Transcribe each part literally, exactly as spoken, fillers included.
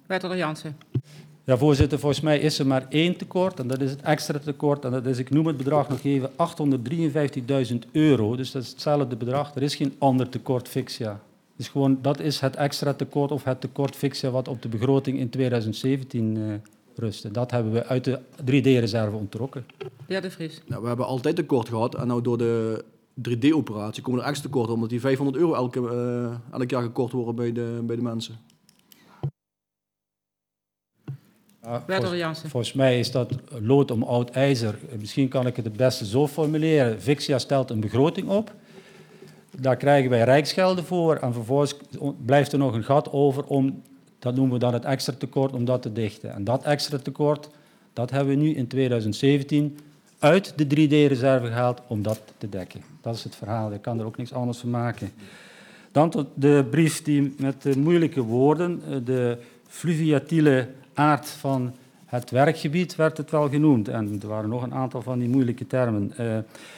Wethouder Jansen. Ja, voorzitter, volgens mij is er maar één tekort en dat is het extra tekort. En dat is, ik noem het bedrag nog even, achthonderddrieënvijftigduizend euro. Dus dat is hetzelfde bedrag. Er is geen ander tekort Fixia. Dus gewoon, dat is het extra tekort of het tekort Fixia wat op de begroting in tweeduizend zeventien uh, rustte. Dat hebben we uit de drie D-reserve onttrokken. De heer De Vries. Nou, we hebben altijd tekort gehad en nou door de drie D-operatie komen er extra tekort omdat die vijfhonderd euro elke, uh, elk jaar gekort worden bij de, bij de mensen. Ja, volgens, volgens mij is dat lood om oud ijzer. Misschien kan ik het het beste zo formuleren. Fixia stelt een begroting op. Daar krijgen wij rijksgelden voor. En vervolgens blijft er nog een gat over om, dat noemen we dan het extra tekort, om dat te dichten. En dat extra tekort, dat hebben we nu in tweeduizend zeventien uit de drie D-reserve gehaald om dat te dekken. Dat is het verhaal. Ik kan er ook niks anders van maken. Dan tot de brief die met de moeilijke woorden, de fluviatiele aard van het werkgebied werd het wel genoemd. En er waren nog een aantal van die moeilijke termen. Uh,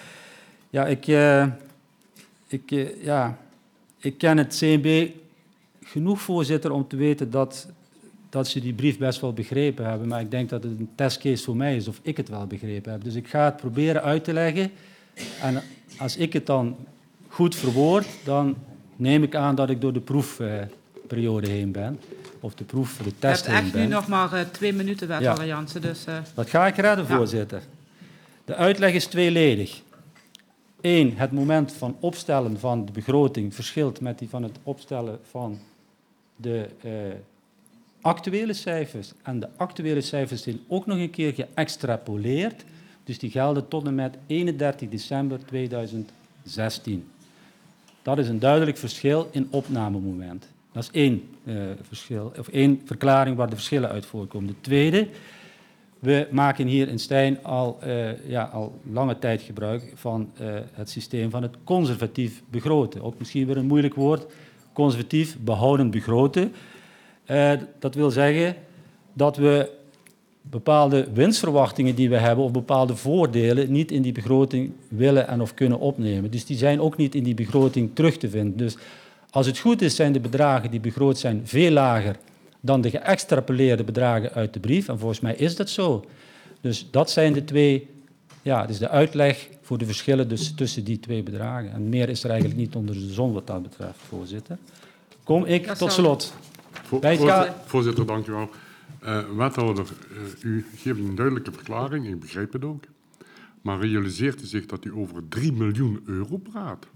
ja, ik, uh, ik, uh, ja, ik ken het C N B genoeg, voorzitter, om te weten dat, dat ze die brief best wel begrepen hebben. Maar ik denk dat het een testcase voor mij is of ik het wel begrepen heb. Dus ik ga het proberen uit te leggen. En als ik het dan goed verwoord, dan neem ik aan dat ik door de proefperiode uh, heen ben. Of de proef, de test heen ben. Je hebt echt nu nog maar uh, twee minuten, wethouder ja. Jansen. Dus, uh... Dat ga ik redden, voorzitter. Ja. De uitleg is tweeledig. Eén, het moment van opstellen van de begroting verschilt met die van het opstellen van de uh, actuele cijfers. En de actuele cijfers zijn ook nog een keer geëxtrapoleerd. Dus die gelden tot en met eenendertig december tweeduizend zestien. Dat is een duidelijk verschil in opnamemoment. Dat is één, uh, verschil, of één verklaring waar de verschillen uit voorkomen. De tweede, we maken hier in Stijn al, uh, ja, al lange tijd gebruik van uh, het systeem van het conservatief begroten. Ook misschien weer een moeilijk woord, conservatief behoudend begroten. Uh, dat wil zeggen dat we bepaalde winstverwachtingen die we hebben of bepaalde voordelen niet in die begroting willen en of kunnen opnemen. Dus die zijn ook niet in die begroting terug te vinden. Dus als het goed is, zijn de bedragen die begroot zijn veel lager dan de geëxtrapoleerde bedragen uit de brief. En volgens mij is dat zo. Dus dat zijn de twee, ja, dus de uitleg voor de verschillen dus tussen die twee bedragen. En meer is er eigenlijk niet onder de zon wat dat betreft, voorzitter. Kom ik tot slot. Vo voorzitter, voorzitter, dank u wel. Uh, wethouder, uh, u geeft een duidelijke verklaring, ik begrijp het ook. Maar realiseert u zich dat u over drie miljoen euro praat?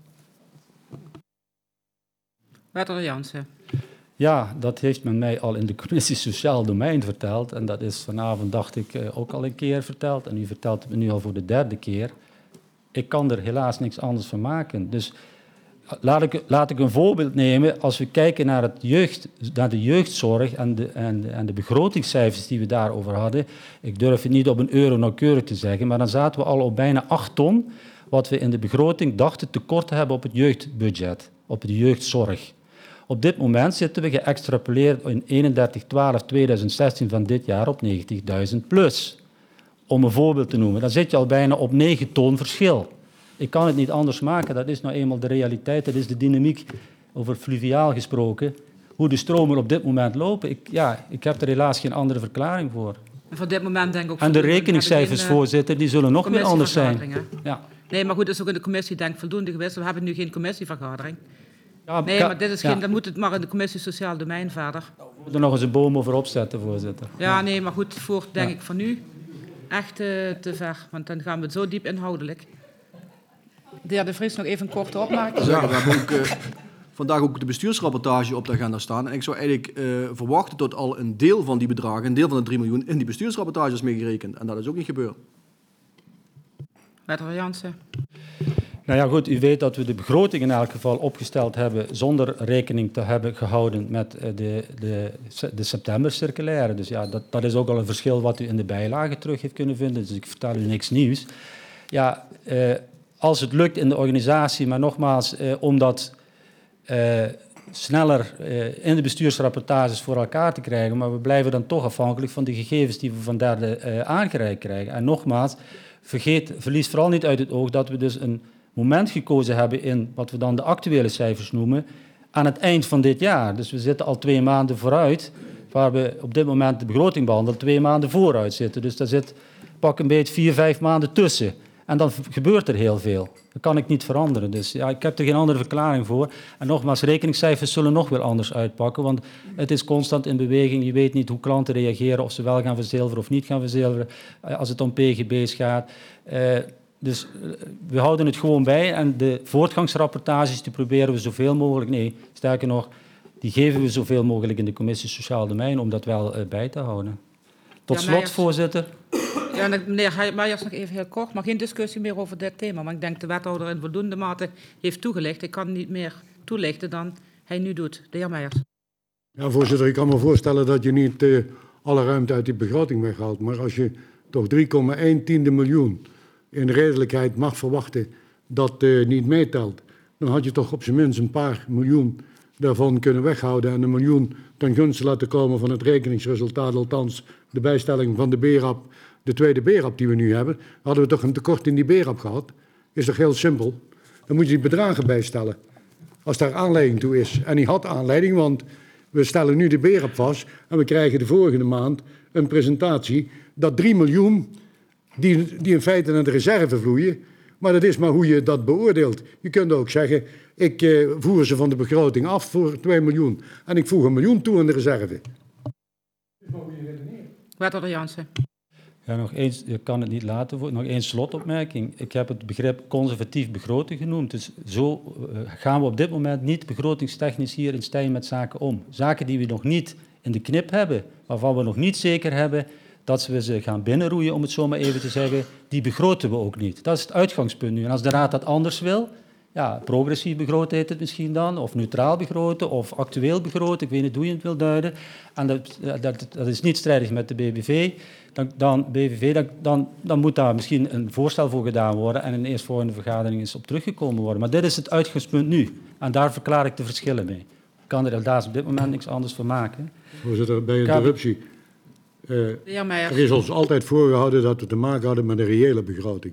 Wethouder Jansen. Ja, dat heeft men mij al in de commissie Sociaal Domein verteld. En dat is vanavond, dacht ik, ook al een keer verteld. En u vertelt het me nu al voor de derde keer. Ik kan er helaas niks anders van maken. Dus laat ik, laat ik een voorbeeld nemen. Als we kijken naar, het jeugd, naar de jeugdzorg en de, en, en de begrotingscijfers die we daarover hadden. Ik durf het niet op een euro nauwkeurig te zeggen, maar dan zaten we al op bijna acht ton... wat we in de begroting dachten tekort te hebben op het jeugdbudget, op de jeugdzorg. Op dit moment zitten we geëxtrapoleerd in eenendertig twaalf tweeduizend zestien van dit jaar op negentigduizend plus. Om een voorbeeld te noemen. Dan zit je al bijna op negen ton verschil. Ik kan het niet anders maken, dat is nou eenmaal de realiteit, dat is de dynamiek, over fluviaal gesproken, hoe de stromen op dit moment lopen. Ik, ja, ik heb er helaas geen andere verklaring voor. En voor dit moment denk ik ook... En de rekeningscijfers, geen, voorzitter, die zullen nog weer anders zijn. Ja. Nee, maar goed, dat is ook in de commissie denk ik voldoende geweest. We hebben nu geen commissievergadering. Ja, nee, maar dit is geen, ja. Dan moet het maar in de commissie Sociaal Domein verder. We moeten er nog eens een boom over opzetten, voorzitter. Ja, nee, maar goed, voor denk ja. ik van nu echt uh, te ver. Want dan gaan we het zo diep inhoudelijk. De heer De Vries, nog even een korte opmerking. Ja, we hebben ook, uh, vandaag ook de bestuursrapportage op de agenda staan. En ik zou eigenlijk uh, verwachten dat al een deel van die bedragen, een deel van de drie miljoen, in die bestuursrapportage is meegerekend. En dat is ook niet gebeurd. Wethouder Jansen. Nou ja, goed, u weet dat we de begroting in elk geval opgesteld hebben zonder rekening te hebben gehouden met de, de, de septembercirculaire. Dus ja, dat, dat is ook al een verschil wat u in de bijlagen terug heeft kunnen vinden. Dus ik vertel u niks nieuws. Ja, eh, als het lukt in de organisatie, maar nogmaals, eh, om dat eh, sneller eh, in de bestuursrapportages voor elkaar te krijgen, maar we blijven dan toch afhankelijk van de gegevens die we van derde eh, aangereikt krijgen. En nogmaals, vergeet, verlies vooral niet uit het oog dat we dus een moment gekozen hebben in wat we dan de actuele cijfers noemen, aan het eind van dit jaar. Dus we zitten al twee maanden vooruit. waar we op dit moment de begroting behandelen, twee maanden vooruit zitten. Dus daar zit pak een beetje vier, vijf maanden tussen. En dan gebeurt er heel veel. Dat kan ik niet veranderen. Dus ja, ik heb er geen andere verklaring voor. En nogmaals, rekeningscijfers zullen nog weer anders uitpakken, want het is constant in beweging. Je weet niet hoe klanten reageren, of ze wel gaan verzilveren of niet gaan verzilveren, als het om P G B's gaat. Uh, dus uh, we houden het gewoon bij en de voortgangsrapportages die proberen we zoveel mogelijk, nee, sterker nog, die geven we zoveel mogelijk in de commissie Sociaal Domein om dat wel uh, bij te houden. Tot ja, slot, Meijers. voorzitter. Ja, meneer Meijers, nog even heel kort, maar geen discussie meer over dit thema. Maar ik denk de wethouder in voldoende mate heeft toegelicht. Ik kan niet meer toelichten dan hij nu doet. De heer Meijers. Ja, voorzitter, ik kan me voorstellen dat je niet uh, alle ruimte uit die begroting weghaalt. Maar als je toch drie komma één tiende miljoen in redelijkheid mag verwachten dat uh, niet meetelt, dan had je toch op zijn minst een paar miljoen daarvan kunnen weghouden en een miljoen ten gunste laten komen van het rekeningsresultaat, althans de bijstelling van de B R A P, de tweede B R A P die we nu hebben. Hadden we toch een tekort in die B R A P gehad? Is toch heel simpel? Dan moet je die bedragen bijstellen, als daar aanleiding toe is. En die had aanleiding, want we stellen nu de B R A P vast en we krijgen de volgende maand een presentatie dat drie miljoen, die, die in feite naar de reserve vloeien, maar dat is maar hoe je dat beoordeelt. Je kunt ook zeggen, ik uh, voer ze van de begroting af voor twee miljoen. En ik voeg een miljoen toe aan de reserve. Wethouder Jansen. Ja, nog eens, je kan het niet laten, nog één slotopmerking. Ik heb het begrip conservatief begroten genoemd. Dus zo uh, gaan we op dit moment niet begrotingstechnisch hier in Stijn met zaken om. Zaken die we nog niet in de knip hebben, waarvan we nog niet zeker hebben dat we ze gaan binnenroeien, om het zo maar even te zeggen, die begroten we ook niet. Dat is het uitgangspunt nu. En als de Raad dat anders wil, ja, progressief begroten heet het misschien dan, of neutraal begroten, of actueel begroten, ik weet niet hoe je het wil duiden, en dat, dat, dat is niet strijdig met de B B V, dan, dan, B V V, dan, dan, dan moet daar misschien een voorstel voor gedaan worden en in de eerstvolgende vergadering is op teruggekomen worden. Maar dit is het uitgangspunt nu, en daar verklaar ik de verschillen mee. Ik kan er helaas op dit moment niks anders van maken. Voorzitter, bij interruptie. Uh, er is ons altijd voorgehouden dat we te maken hadden met een reële begroting.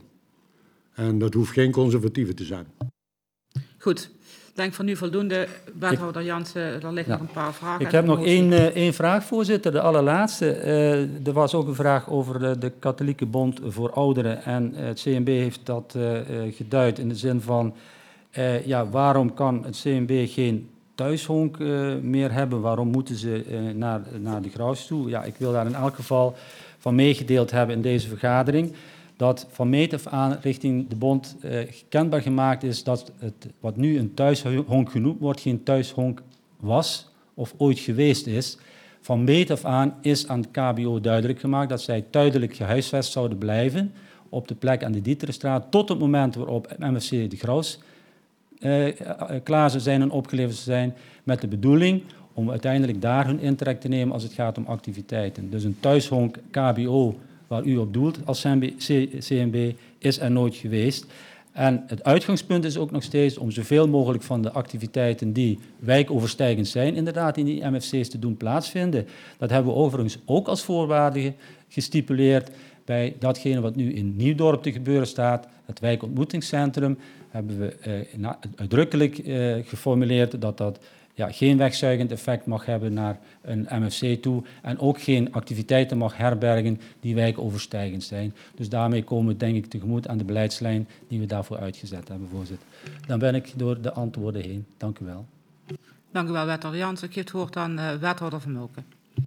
En dat hoeft geen conservatieve te zijn. Goed, ik denk van nu voldoende. Wethouder Jansen, er liggen ja. nog een paar vragen. Ik heb nog één, uh, één vraag, voorzitter, de allerlaatste. Uh, er was ook een vraag over de, de Katholieke Bond voor Ouderen. En uh, het C N B heeft dat uh, uh, geduid in de zin van, uh, ja, waarom kan het C N B geen thuishonk uh, meer hebben? Waarom moeten ze uh, naar, naar de Graus toe? Ja, ik wil daar in elk geval van meegedeeld hebben in deze vergadering, dat van meet af aan richting de bond uh, kenbaar gemaakt is dat het, wat nu een thuishonk genoemd wordt, geen thuishonk was of ooit geweest is. Van meet af aan is aan het K B O duidelijk gemaakt dat zij tijdelijk gehuisvest zouden blijven op de plek aan de Dieterenstraat tot het moment waarop M F C de Graus uh, klaar zou zijn en opgeleverd zou zijn, met de bedoeling om uiteindelijk daar hun intrek te nemen als het gaat om activiteiten. Dus een thuishonk K B O waar u op doelt als C N B, is er nooit geweest. En het uitgangspunt is ook nog steeds om zoveel mogelijk van de activiteiten die wijkoverstijgend zijn, inderdaad in die M F C's te doen plaatsvinden. Dat hebben we overigens ook als voorwaarde gestipuleerd bij datgene wat nu in Nieuwdorp te gebeuren staat, het wijkontmoetingscentrum, hebben we uh, uitdrukkelijk uh, geformuleerd dat dat ja, geen wegzuigend effect mag hebben naar een M F C toe en ook geen activiteiten mag herbergen die wijkoverstijgend zijn. Dus daarmee komen we denk ik tegemoet aan de beleidslijn die we daarvoor uitgezet hebben, voorzitter. Dan ben ik door de antwoorden heen. Dank u wel. Dank u wel, wethouder Jansen. Ik geef het woord aan uh, wethouder Vermulken.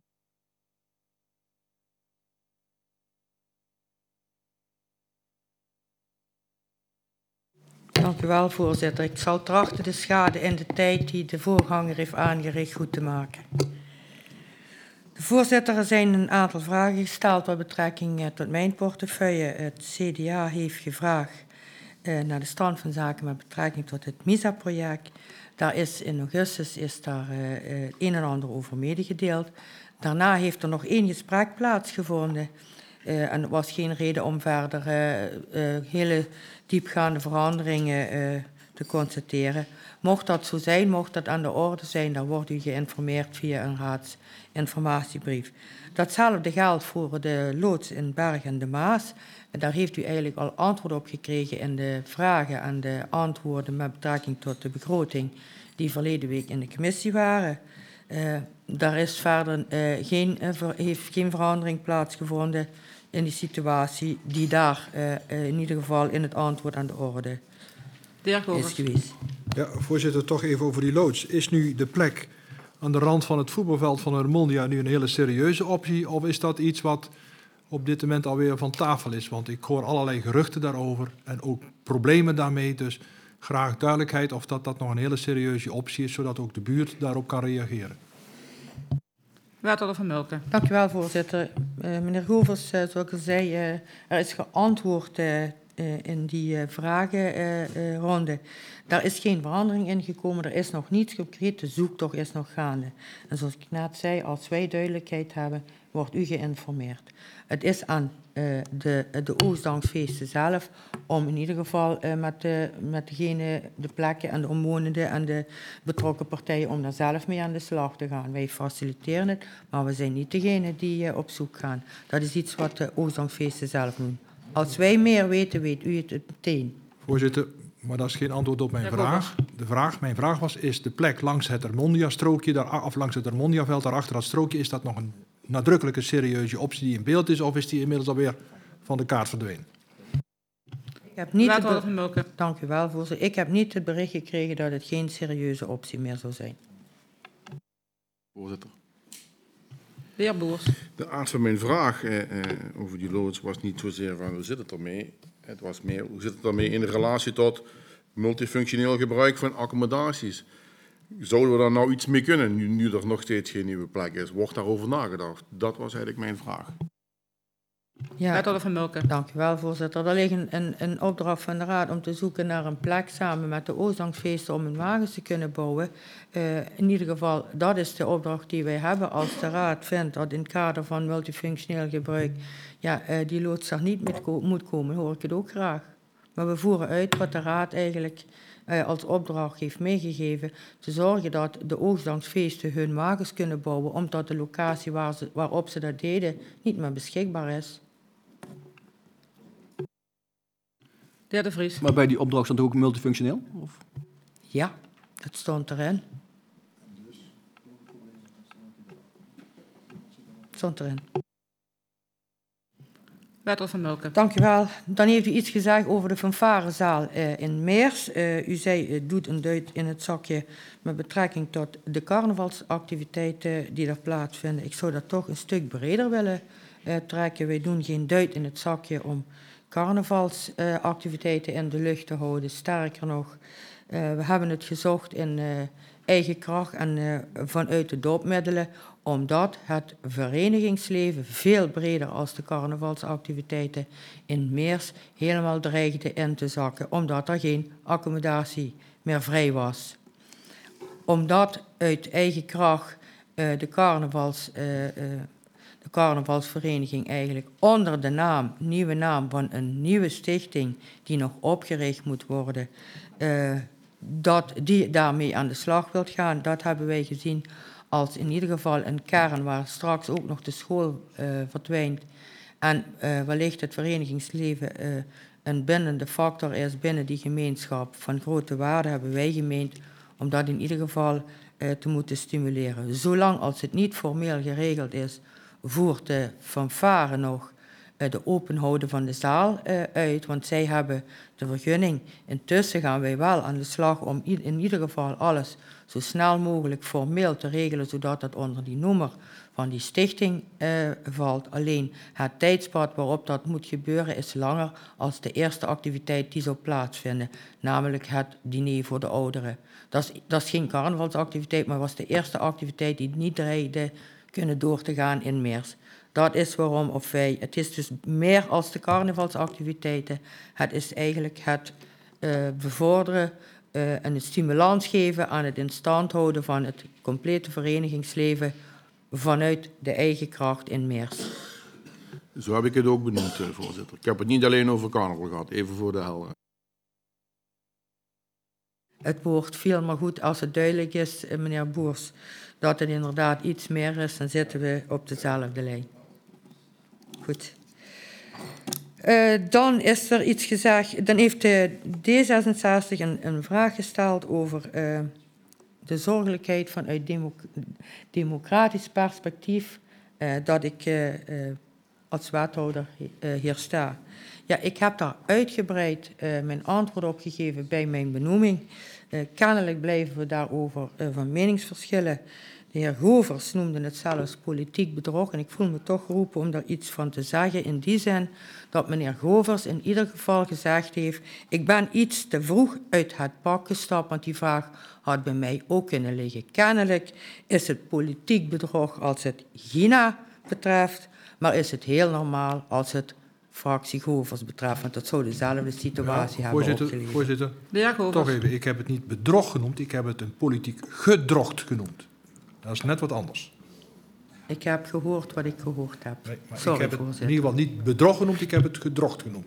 Dank u wel, voorzitter. Ik zal trachten de schade in de tijd die de voorganger heeft aangericht goed te maken. De voorzitter, er zijn een aantal vragen gesteld met betrekking tot mijn portefeuille. Het C D A heeft gevraagd uh, naar de stand van zaken met betrekking tot het MISA-project. Daar is in augustus is daar uh, uh, een en ander over medegedeeld. Daarna heeft er nog één gesprek plaatsgevonden. Uh, en er was geen reden om verder uh, uh, hele diepgaande veranderingen uh, te constateren. Mocht dat zo zijn, mocht dat aan de orde zijn, dan wordt u geïnformeerd via een raadsinformatiebrief. Datzelfde geldt voor de loods in Berg en de Maas. En daar heeft u eigenlijk al antwoord op gekregen in de vragen en de antwoorden met betrekking tot de begroting die verleden week in de commissie waren. Uh, daar is verder uh, geen, uh, ver, heeft geen verandering plaatsgevonden in die situatie die daar uh, uh, in ieder geval in het antwoord aan de orde is geweest. Ja, voorzitter, toch even over die loods. Is nu de plek aan de rand van het voetbalveld van Urmondia nu een hele serieuze optie? Of is dat iets wat op dit moment alweer van tafel is? Want ik hoor allerlei geruchten daarover en ook problemen daarmee. Dus graag duidelijkheid of dat, dat nog een hele serieuze optie is, zodat ook de buurt daarop kan reageren. Wethouder Van Mulken. Dank u wel, voorzitter. Uh, meneer Govers, uh, zoals ik al zei, uh, er is geantwoord uh, uh, in die uh, vragenronde. Uh, uh, Daar is geen verandering in gekomen, er is nog niets concreet, de zoektocht is nog gaande. En zoals ik net zei, als wij duidelijkheid hebben, wordt u geïnformeerd. Het is aan uh, de, de Oostdansfeesten zelf om in ieder geval uh, met, de, met degene, de plekken en de omwonenden en de betrokken partijen om daar zelf mee aan de slag te gaan. Wij faciliteren het, maar we zijn niet degene die uh, op zoek gaan. Dat is iets wat de Oostdansfeesten zelf doen. Als wij meer weten, weet u het meteen. Voorzitter, maar dat is geen antwoord op mijn ja, vraag. De vraag. Mijn vraag was, is de plek langs het Ermondia-strookje, daar, of langs het Ermondia-veld, daarachter dat strookje, is dat nog een nadrukkelijke, serieuze optie die in beeld is, of is die inmiddels alweer van de kaart verdwenen? Ik heb niet het Dank u wel, voorzitter. Ik heb niet het bericht gekregen dat het geen serieuze optie meer zou zijn. Voorzitter. De heer Boers. De aard van mijn vraag eh, eh, over die loods was niet zozeer van hoe zit het ermee. Het was meer hoe zit het ermee in relatie tot multifunctioneel gebruik van accommodaties. Zouden we daar nou iets mee kunnen, nu, nu er nog steeds geen nieuwe plek is? Wordt daarover nagedacht? Dat was eigenlijk mijn vraag. Ja, Wethouder Van Mulken. Dank u wel, voorzitter. Er ligt een, een, een opdracht van de Raad om te zoeken naar een plek samen met de Oostdansfeesten om een wagens te kunnen bouwen. Uh, in ieder geval, dat is de opdracht die wij hebben. Als de Raad vindt dat in het kader van multifunctioneel gebruik ja, uh, die loods er niet met ko- moet komen, hoor ik het ook graag. Maar we voeren uit wat de Raad eigenlijk uh, als opdracht heeft meegegeven. Te zorgen dat de Oostdansfeesten hun wagens kunnen bouwen, omdat de locatie waar ze, waarop ze dat deden niet meer beschikbaar is. De heer De Vries. Maar bij die opdracht stond ook multifunctioneel? Of? Ja, dat stond erin. Stond erin. Wethouder Van Mulken. Dank u wel. Dan heeft u iets gezegd over de fanfarezaal uh, in Meers. Uh, u zei, uh, doet een duit in het zakje met betrekking tot de carnavalsactiviteiten die er plaatsvinden. Ik zou dat toch een stuk breder willen uh, trekken. Wij doen geen duit in het zakje om carnavalsactiviteiten uh, in de lucht te houden. Sterker nog, uh, we hebben het gezocht in uh, eigen kracht en uh, vanuit de doopmiddelen, omdat het verenigingsleven veel breder als de carnavalsactiviteiten in Meers helemaal dreigde in te zakken, omdat er geen accommodatie meer vrij was. Omdat uit eigen kracht uh, de carnavals... Uh, uh, de carnavalsvereniging eigenlijk onder de naam, nieuwe naam van een nieuwe stichting die nog opgericht moet worden, uh, dat die daarmee aan de slag wilt gaan. Dat hebben wij gezien als in ieder geval een kern waar straks ook nog de school uh, verdwijnt en uh, wellicht het verenigingsleven uh, een bindende factor is binnen die gemeenschap van grote waarde, hebben wij gemeend om dat in ieder geval uh, te moeten stimuleren. Zolang als het niet formeel geregeld is, voert de fanfare nog uh, de openhouden van de zaal uh, uit, want zij hebben de vergunning. Intussen gaan wij wel aan de slag om i- in ieder geval alles zo snel mogelijk formeel te regelen, zodat dat onder die noemer van die stichting uh, valt. Alleen het tijdspad waarop dat moet gebeuren is langer als de eerste activiteit die zou plaatsvinden, namelijk het diner voor de ouderen. Dat is, dat is geen carnavalsactiviteit, maar was de eerste activiteit die niet dreigde kunnen door te gaan in Meers. Dat is waarom of wij, het is dus meer als de carnavalsactiviteiten, het is eigenlijk het uh, bevorderen uh, en het stimulans geven aan het in stand houden van het complete verenigingsleven vanuit de eigen kracht in Meers. Zo heb ik het ook benoemd, voorzitter. Ik heb het niet alleen over carnaval gehad, even voor de helderheid. Het woord viel maar goed als het duidelijk is, meneer Boers, dat het inderdaad iets meer is, dan zitten we op dezelfde lijn. Goed. Uh, dan is er iets gezegd, dan heeft de D zesenzestig een, een vraag gesteld over uh, de zorgelijkheid vanuit demo democratisch perspectief uh, dat ik uh, uh, als wethouder uh, hier sta. Ja, ik heb daar uitgebreid uh, mijn antwoord op gegeven bij mijn benoeming. Uh, kennelijk blijven we daarover uh, van meningsverschillen. De heer Govers noemde het zelfs politiek bedrog en ik voel me toch geroepen om daar iets van te zeggen in die zin dat meneer Govers in ieder geval gezegd heeft, ik ben iets te vroeg uit het pak gestapt, want die vraag had bij mij ook kunnen liggen. Kennelijk is het politiek bedrog als het China betreft, maar is het heel normaal als het fractie Govers betreft, want dat zou dezelfde situatie Ja, hebben voorzitter, opgeleverd. voorzitter, De heer Govers. toch even, ik heb het niet bedrog genoemd, ik heb het een politiek gedrocht genoemd. Dat is net wat anders. Ik heb gehoord wat ik gehoord heb. Nee, maar Sorry, ik heb het in voorzitter. ieder geval niet bedrog genoemd, ik heb het gedrocht genoemd.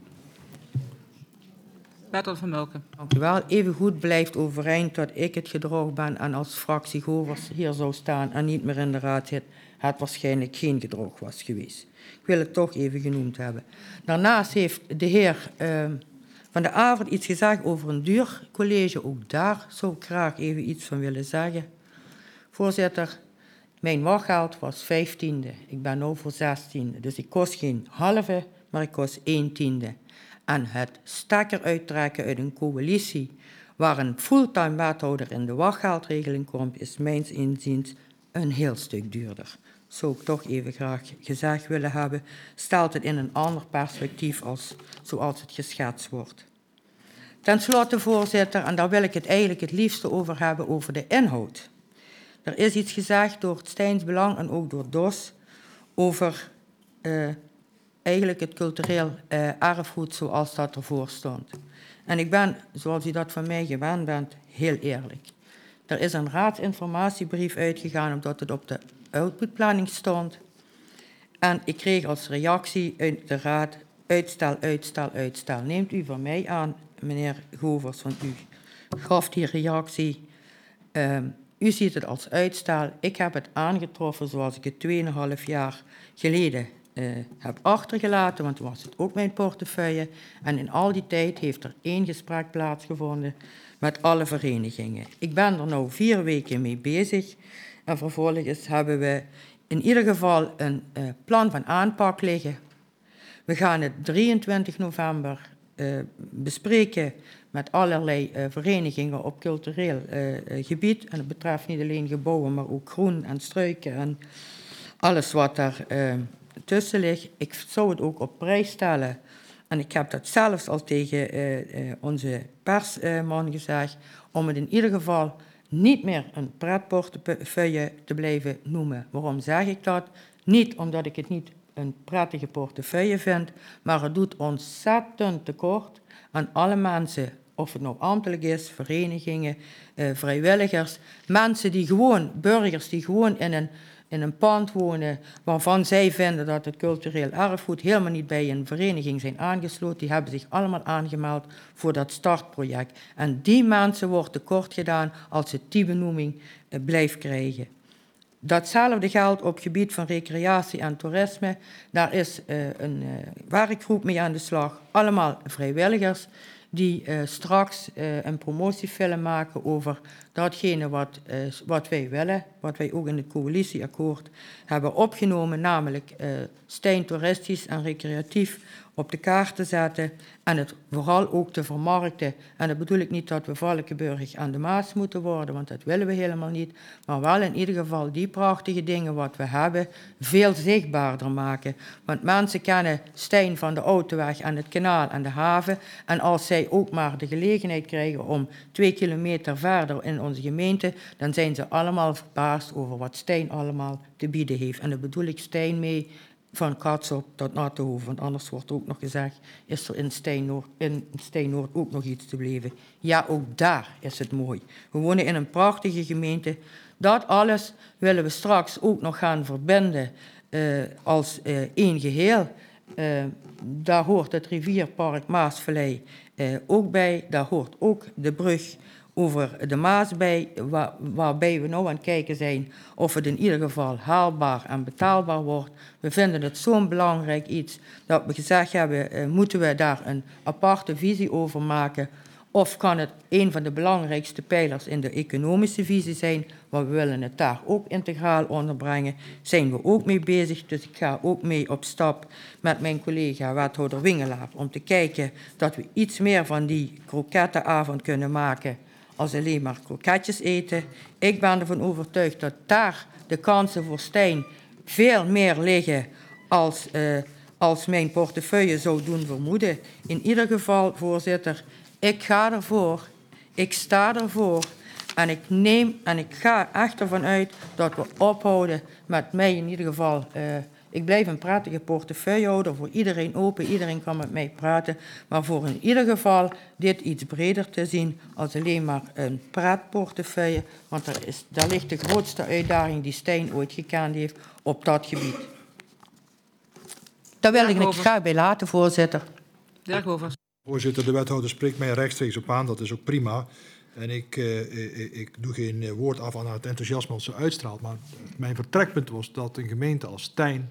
Wethouder Van Mulken. Dank u wel. Evengoed blijft overeind dat ik het gedroog ben en als fractie Govers hier zou staan en niet meer in de raad zit, het waarschijnlijk geen gedroog was geweest. Ik wil het toch even genoemd hebben. Daarnaast heeft de heer uh, Van de Avond iets gezegd over een duur college. Ook daar zou ik graag even iets van willen zeggen. Voorzitter, mijn wachtgeld was vijftiende. Ik ben nu voor zestiende. Dus ik kost geen halve, maar ik kost één tiende. En het stekker uittrekken uit een coalitie waar een fulltime wethouder in de wachtgeldregeling komt, is mijns inziens een heel stuk duurder. Zou ik toch even graag gezegd willen hebben. Stelt het in een ander perspectief als zoals het geschetst wordt. Ten slotte, voorzitter, en daar wil ik het eigenlijk het liefste over hebben, over de inhoud. Er is iets gezegd door het Steins Belang en ook door D O S over uh, eigenlijk het cultureel uh, erfgoed zoals dat ervoor stond. En ik ben, zoals u dat van mij gewend bent, heel eerlijk. Er is een raadsinformatiebrief uitgegaan omdat het op de outputplanning stond. En ik kreeg als reactie uit de raad uitstel, uitstel, uitstel. Neemt u van mij aan, meneer Govers, want u gaf die reactie. Uh, U ziet het als uitstel. Ik heb het aangetroffen zoals ik het tweeënhalf jaar geleden uh, heb achtergelaten, want toen was het ook mijn portefeuille. En in al die tijd heeft er één gesprek plaatsgevonden met alle verenigingen. Ik ben er nu vier weken mee bezig. En vervolgens hebben we in ieder geval een uh, plan van aanpak liggen. We gaan het drieëntwintig november uh, bespreken met allerlei uh, verenigingen op cultureel uh, gebied. En dat betreft niet alleen gebouwen, maar ook groen en struiken en alles wat daar uh, tussen ligt. Ik zou het ook op prijs stellen. En ik heb dat zelfs al tegen uh, uh, onze persman uh, gezegd, om het in ieder geval niet meer een pretportefeuille te blijven noemen. Waarom zeg ik dat? Niet omdat ik het niet een prettige portefeuille vind, maar het doet ontzettend tekort aan alle mensen, of het nou ambtelijk is, verenigingen, eh, vrijwilligers, mensen die gewoon, burgers die gewoon in een, in een pand wonen, waarvan zij vinden dat het cultureel erfgoed helemaal niet bij een vereniging zijn aangesloten, die hebben zich allemaal aangemeld voor dat startproject. En die mensen wordt tekort gedaan als ze die benoeming eh, blijft krijgen. Datzelfde geldt op het gebied van recreatie en toerisme. Daar is uh, een uh, werkgroep mee aan de slag. Allemaal vrijwilligers die uh, straks uh, een promotiefilm maken over datgene wat, uh, wat wij willen. Wat wij ook in het coalitieakkoord hebben opgenomen. Namelijk uh, Stein toeristisch en recreatief op de kaart te zetten. En het vooral ook te vermarkten. En dat bedoel ik niet dat we Valkenburg aan de Maas moeten worden, want dat willen we helemaal niet. Maar wel in ieder geval die prachtige dingen wat we hebben veel zichtbaarder maken. Want mensen kennen Stein van de Autoweg en het kanaal en de haven. En als zij ook maar de gelegenheid krijgen om twee kilometer verder in onze gemeente, dan zijn ze allemaal verbaasd over wat Stein allemaal te bieden heeft. En daar bedoel ik Stein mee, van Katsop tot Nattenhoven, want anders wordt ook nog gezegd, is er in Steinoord, in Steinoord ook nog iets te beleven. Ja, ook daar is het mooi. We wonen in een prachtige gemeente. Dat alles willen we straks ook nog gaan verbinden uh, als uh, één geheel. Uh, daar hoort het rivierpark Maasvallei uh, ook bij. Daar hoort ook de brug over de Maas bij, waar, waarbij we nou aan het kijken zijn of het in ieder geval haalbaar en betaalbaar wordt. We vinden het zo'n belangrijk iets dat we gezegd hebben, uh, moeten we daar een aparte visie over maken Of kan het een van de belangrijkste pijlers in de economische visie zijn, maar we willen het daar ook integraal onderbrengen. Zijn we ook mee bezig, dus ik ga ook mee op stap met mijn collega wethouder Wingelaar om te kijken dat we iets meer van die krokettenavond kunnen maken als alleen maar kroketjes eten. Ik ben ervan overtuigd dat daar de kansen voor Stijn veel meer liggen als, uh, als mijn portefeuille zou doen vermoeden. In ieder geval, voorzitter, ik ga ervoor, ik sta ervoor en ik neem en ik ga echt ervan uit dat we ophouden met mij in ieder geval. Uh, ik blijf een prettige portefeuillehouder, voor iedereen open, iedereen kan met mij praten, maar voor in ieder geval dit iets breder te zien als alleen maar een praatportefeuille, want daar, is, daar ligt de grootste uitdaging die Stijn ooit gekend heeft op dat gebied. Daar wil ik het graag bij laten, voorzitter. Daarover. Voorzitter, de wethouder spreekt mij rechtstreeks op aan, dat is ook prima. En ik, uh, ik, ik doe geen woord af aan het enthousiasme dat ze uitstraalt. Maar mijn vertrekpunt was dat een gemeente als Stijn